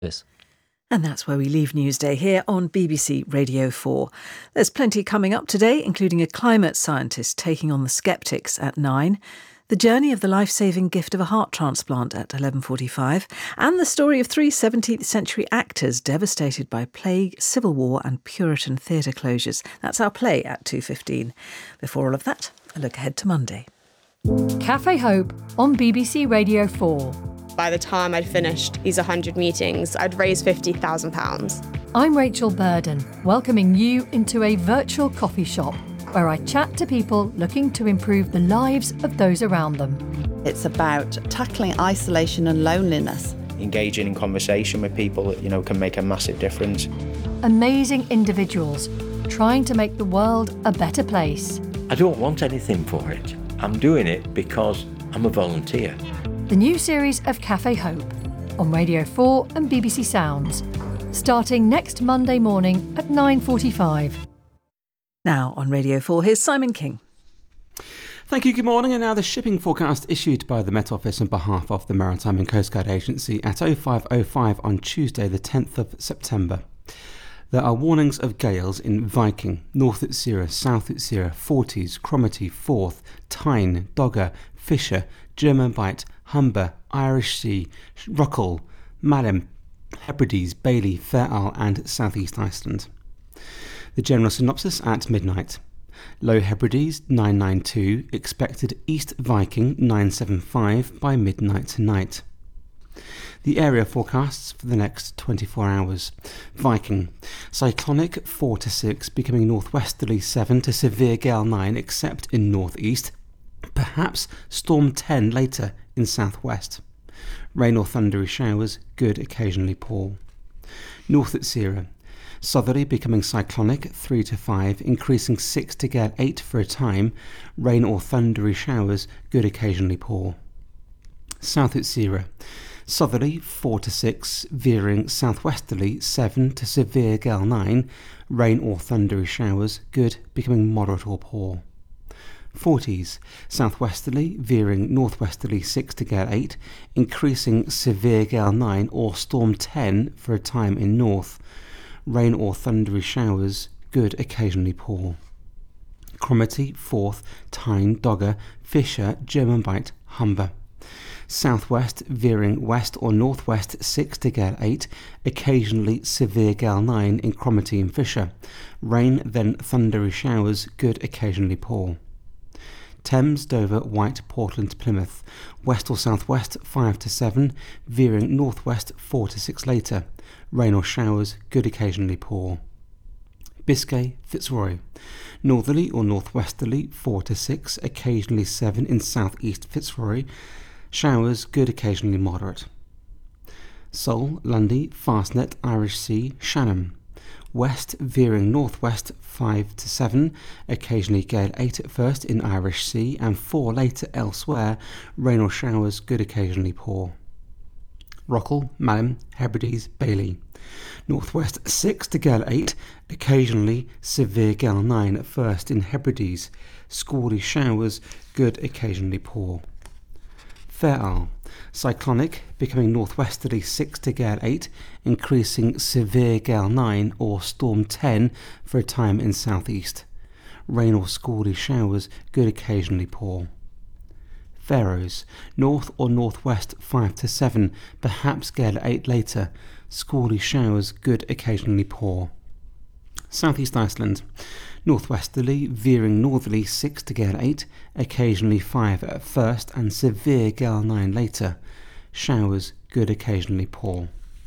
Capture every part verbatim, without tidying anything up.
This. And that's where we leave Newsday here on B B C Radio four. There's plenty coming up today, including a climate scientist taking on the sceptics at nine, the journey of the life-saving gift of a heart transplant at eleven forty-five, and the story of three seventeenth century actors devastated by plague, civil war and Puritan theatre closures. That's our play at two fifteen. Before all of that, a look ahead to Monday. Cafe Hope on B B C Radio four. By the time I'd finished these one hundred meetings, I'd raised fifty thousand pounds. I'm Rachel Burden, welcoming you into a virtual coffee shop where I chat to people looking to improve the lives of those around them. It's about tackling isolation and loneliness. Engaging in conversation with people, you know, can make a massive difference. Amazing individuals trying to make the world a better place. I don't want anything for it. I'm doing it because I'm a volunteer. The new series of Cafe Hope on Radio four and B B C Sounds, starting next Monday morning at nine forty-five. Now on Radio four, here's Simon King. Thank you, good morning. And now the shipping forecast issued by the Met Office on behalf of the Maritime and Coast Guard Agency at oh five oh five on Tuesday the tenth of September. There are warnings of gales in Viking, North Utsira, South Utsira, Forties, Cromarty, Forth, Tyne, Dogger, Fisher, German Bight, Humber, Irish Sea, Rockall, Malin, Hebrides, Bailey, Fair Isle and South East Iceland. The general synopsis at midnight. Low Hebrides nine nine two, expected East Viking nine seven five by midnight tonight. The area forecasts for the next twenty-four hours. Viking, cyclonic four to six, becoming northwesterly seven to severe gale nine except in northeast. Perhaps storm ten later in southwest. Rain or thundery showers, good, occasionally poor. North Utsira, southerly becoming cyclonic three to five, increasing six to gale eight for a time. Rain or thundery showers, good, occasionally poor. South Utsira, southerly four to six, veering southwesterly seven to severe gale nine. Rain or thundery showers, good, becoming moderate or poor. Forties, southwesterly, veering northwesterly six to gale eight, increasing severe gale nine or storm ten for a time in north. Rain or thundery showers, good, occasionally poor. Cromarty, Forth, Tyne, Dogger, Fisher, German Bight, Humber. Southwest, veering west or northwest six to gale eight, occasionally severe gale nine in Cromarty and Fisher. Rain, then thundery showers, good, occasionally poor. Thames, Dover, White, Portland, Plymouth. West or southwest five to seven, veering northwest four to six later. Rain or showers, good, occasionally poor. Biscay, Fitzroy. Northerly or northwesterly four to six, occasionally seven in southeast Fitzroy. Showers, good, occasionally moderate. Seoul, Lundy, Fastnet, Irish Sea, Shannon. West, veering northwest five to seven, occasionally gale eight at first in Irish Sea and four later elsewhere. Rain or showers, good, occasionally poor. Rockall, Malin, Hebrides, Bailey. Northwest six to gale eight, occasionally severe gale nine at first in Hebrides. Squally showers, good, occasionally poor. Fair Isle, cyclonic, becoming northwesterly six to gale eight, increasing severe gale nine or storm ten for a time in southeast. Rain or squally showers, good, occasionally poor. Faroes, north or northwest five to seven, perhaps gale eight later. Squally showers, good, occasionally poor. Southeast Iceland, northwesterly, veering northerly six to gale eight, occasionally five at first and severe gale nine later. Showers, good, occasionally poor.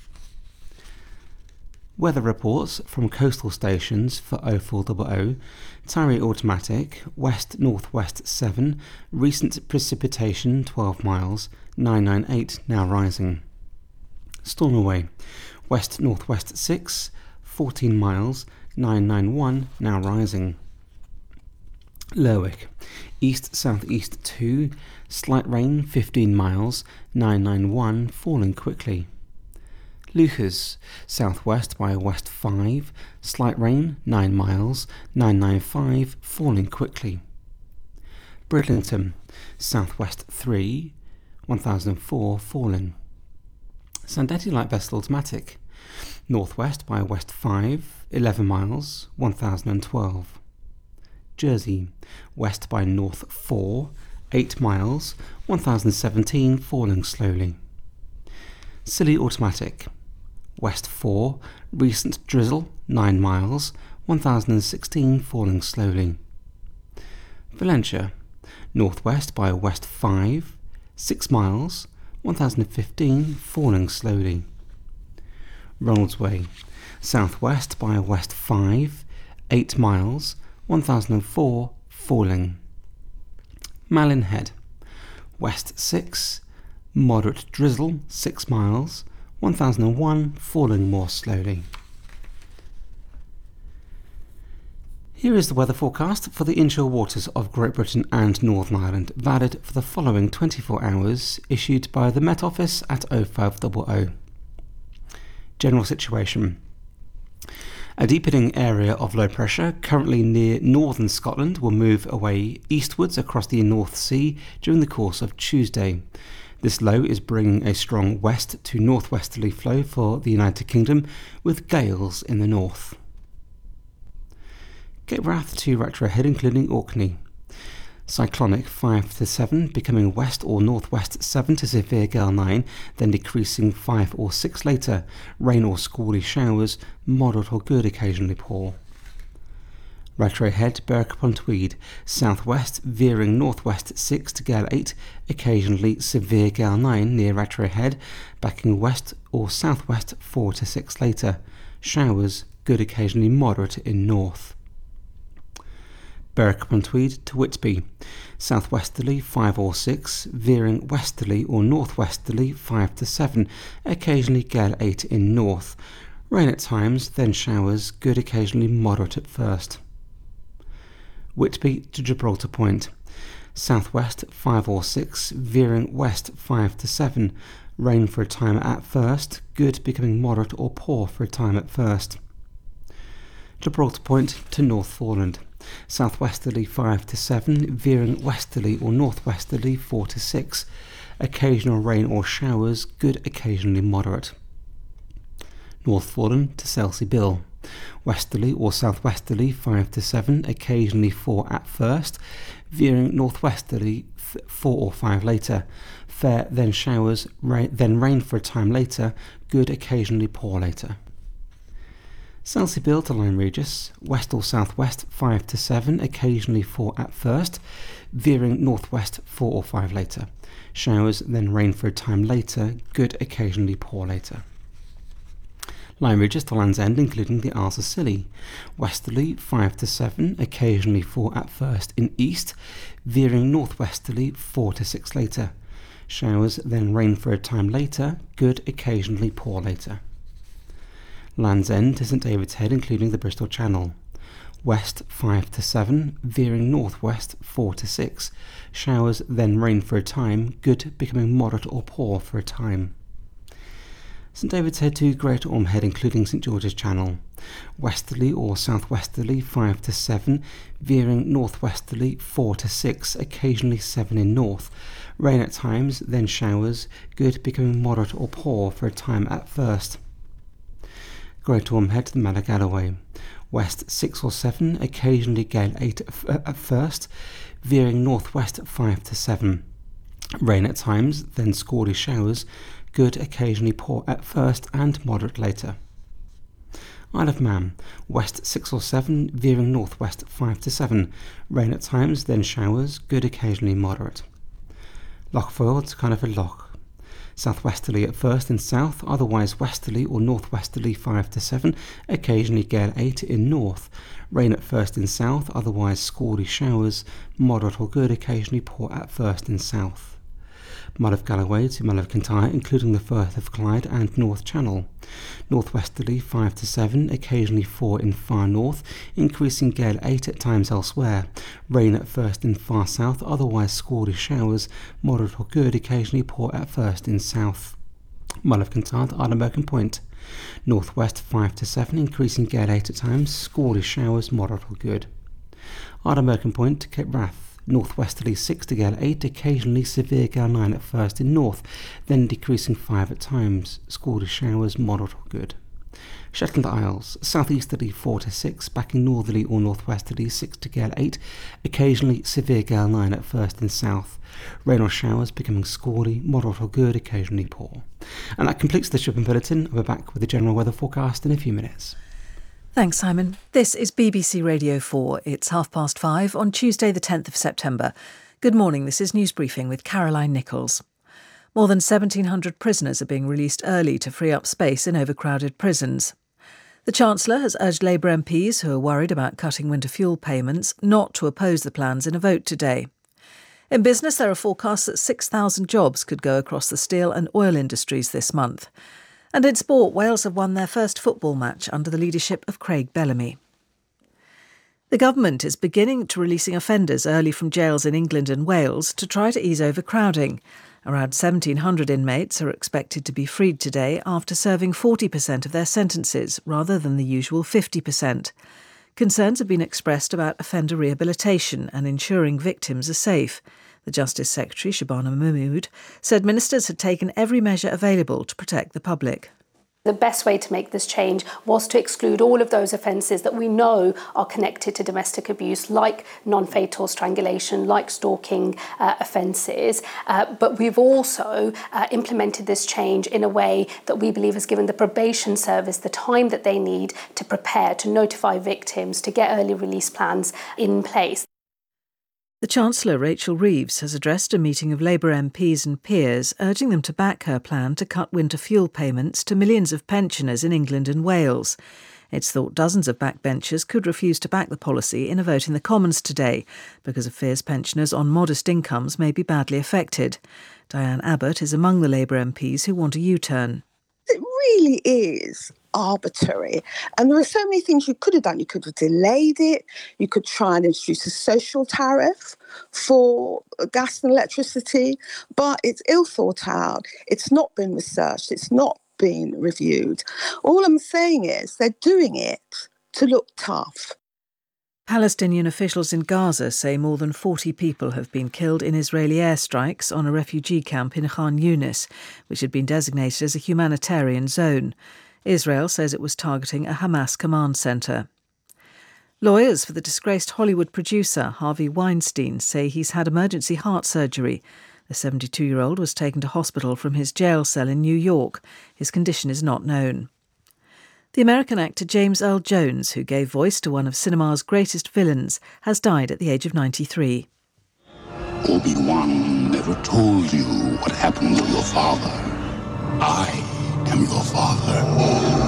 Weather reports from coastal stations for oh four hundred. Tarry automatic, west-northwest seven, recent precipitation twelve miles, nine nine eight now rising. Stornoway, west-northwest six, fourteen miles, nine nine one now rising. Lerwick, east-southeast two, slight rain fifteen miles, nine nine one falling quickly. Leuchars, southwest by west five, slight rain nine miles, nine nine five falling quickly. Bridlington, southwest three, one thousand four falling. Sandetti light vessel automatic. Northwest by west five, eleven miles, one thousand twelve. Jersey, west by north four, eight miles, one thousand seventeen, falling slowly. Scilly automatic. West four, recent drizzle, nine miles, one thousand sixteen, falling slowly. Valentia, northwest by west five, six miles, one thousand fifteen, falling slowly. Ronaldsway, southwest by west five, eight miles, one thousand four, falling. Malin Head, west six, moderate drizzle, six miles, one thousand one, falling more slowly. Here is the weather forecast for the inshore waters of Great Britain and Northern Ireland, valid for the following twenty-four hours, issued by the Met Office at oh five hundred. General situation. A deepening area of low pressure currently near northern Scotland will move away eastwards across the North Sea during the course of Tuesday. This low is bringing a strong west to northwesterly flow for the United Kingdom, with gales in the north. Cape Wrath to retro ahead, including Orkney. Cyclonic five to seven, becoming west or northwest seven to severe gale nine, then decreasing five or six later. Rain or squally showers, moderate or good, occasionally poor. Retro ahead, Berwick upon Tweed. Southwest, veering northwest six to gale eight, occasionally severe gale nine near retro ahead, backing west or southwest four to six later. Showers, good, occasionally moderate in north. Berwick upon Tweed to Whitby. Southwesterly five or six, veering westerly or northwesterly five to seven, occasionally gale eight in north. Rain at times, then showers, good, occasionally moderate at first. Whitby to Gibraltar Point. Southwest five or six, veering west five to seven. Rain for a time at first, good, becoming moderate or poor for a time at first. Gibraltar Point to Northforeland. Southwesterly five to seven, veering westerly or northwesterly four to six. Occasional rain or showers, good, occasionally moderate. Northforeland to Selsey Bill. Westerly or southwesterly five to seven, occasionally four at first. Veering northwesterly four or five later. Fair, then showers, rain, then rain for a time later, good, occasionally poor later. Selsey Bill to Lyme Regis, west or southwest five to seven, occasionally four at first, veering northwest four or five later. Showers, then rain for a time later, good, occasionally poor later. Lyme Regis to Land's End, including the Isles of Scilly, westerly five to seven, occasionally four at first in east, veering northwesterly four to six later. Showers, then rain for a time later, good, occasionally poor later. Land's End to St David's Head, including the Bristol Channel. West five to seven, veering northwest four to six. Showers, then rain for a time, good, becoming moderate or poor for a time. St David's Head to Great Orme Head, including St George's Channel. Westerly or southwesterly five to seven, veering northwesterly four to six, occasionally seven in north. Rain at times, then showers, good, becoming moderate or poor for a time at first. Great Orme Head to the Mala Galloway. West six or seven, occasionally gale eight at first, veering northwest five to seven. Rain at times, then squally showers, good, occasionally poor at first and moderate later. Isle of Man. West six or seven, veering northwest five to seven. Rain at times, then showers, good, occasionally moderate. Loch Foyle to Cardiff Loch. Southwesterly at first in south, otherwise westerly or northwesterly five to seven, occasionally gale eight in north. Rain at first in south, otherwise squally showers, moderate or good, occasionally poor at first in south. Mull of Galloway to Mull of Kintyre, including the Firth of Clyde and North Channel. Northwesterly five to seven, occasionally four in far north, increasing gale eight at times elsewhere. Rain at first in far south, otherwise squally showers, moderate or good, occasionally poor at first in south. Mull of Kintyre to Isle of Morecambe Point. Northwest five to seven, increasing gale eight at times, squally showers, moderate or good. Isle of Morecambe Point to Cape Wrath. northwesterly six to gale eight, occasionally severe gale nine at first in north, then decreasing five at times. Scattered showers moderate or good. Shetland Isles, southeasterly four to six, backing northerly or northwesterly six to gale eight, occasionally severe gale nine at first in south. Rain or showers becoming squally, moderate or good, occasionally poor. And that completes the shipping bulletin. I'll be back with the general weather forecast in a few minutes. Thanks, Simon. This is B B C Radio four. It's half past five on Tuesday the tenth of September. Good morning, this is News Briefing with Caroline Nichols. More than seventeen hundred prisoners are being released early to free up space in overcrowded prisons. The Chancellor has urged Labour M Ps who are worried about cutting winter fuel payments not to oppose the plans in a vote today. In business, there are forecasts that six thousand jobs could go across the steel and oil industries this month. And in sport, Wales have won their first football match under the leadership of Craig Bellamy. The government is beginning to releasing offenders early from jails in England and Wales to try to ease overcrowding. Around seventeen hundred inmates are expected to be freed today after serving forty percent of their sentences rather than the usual fifty percent. Concerns have been expressed about offender rehabilitation and ensuring victims are safe. The Justice Secretary, Shabana Mahmood, said ministers had taken every measure available to protect the public. The best way to make this change was to exclude all of those offences that we know are connected to domestic abuse, like non-fatal strangulation, like stalking uh, offences. Uh, but we've also uh, implemented this change in a way that we believe has given the probation service the time that they need to prepare, to notify victims, to get early release plans in place. The Chancellor, Rachel Reeves, has addressed a meeting of Labour M Ps and peers, urging them to back her plan to cut winter fuel payments to millions of pensioners in England and Wales. It's thought dozens of backbenchers could refuse to back the policy in a vote in the Commons today because of fears pensioners on modest incomes may be badly affected. Diane Abbott is among the Labour M Ps who want a U-turn. It really is arbitrary. And there are so many things you could have done. You could have delayed it. You could try and introduce a social tariff for gas and electricity. But it's ill thought out. It's not been researched. It's not been reviewed. All I'm saying is they're doing it to look tough. Palestinian officials in Gaza say more than forty people have been killed in Israeli airstrikes on a refugee camp in Khan Yunis, which had been designated as a humanitarian zone. Israel says it was targeting a Hamas command centre. Lawyers for the disgraced Hollywood producer Harvey Weinstein say he's had emergency heart surgery. The seventy-two-year-old was taken to hospital from his jail cell in New York. His condition is not known. The American actor James Earl Jones, who gave voice to one of cinema's greatest villains, has died at the age of ninety-three. Obi-Wan never told you what happened to your father. I am your father.